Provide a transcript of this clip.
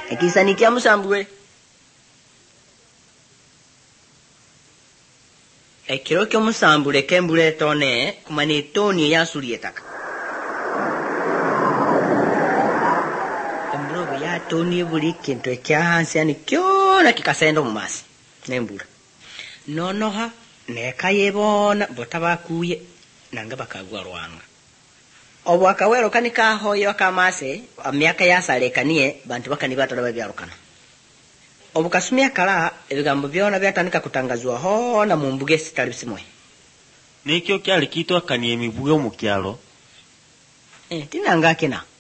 Ekisani kya musambule. Ekiro ky'omusambule k'embula etone kumanya ettoni eyasulya ettaka. Embula bwe yatoonye buli kintu ekya hansi yani kyona kikasenda mu maaso n'embula. Nonoha nekayeboona botabakuye nanga bakagwa Lwanga. Obwo akawero kanikahoyo akamase amyaka yasalekanie bantu bakani batala babyarukana. Obu kasumya kala ebigambo byona byatandika kutangazwa hona mu mbuga esitali bisimwe. Nekyo kyali kitwakanie emivugo mu kyalo. Tinanga kina.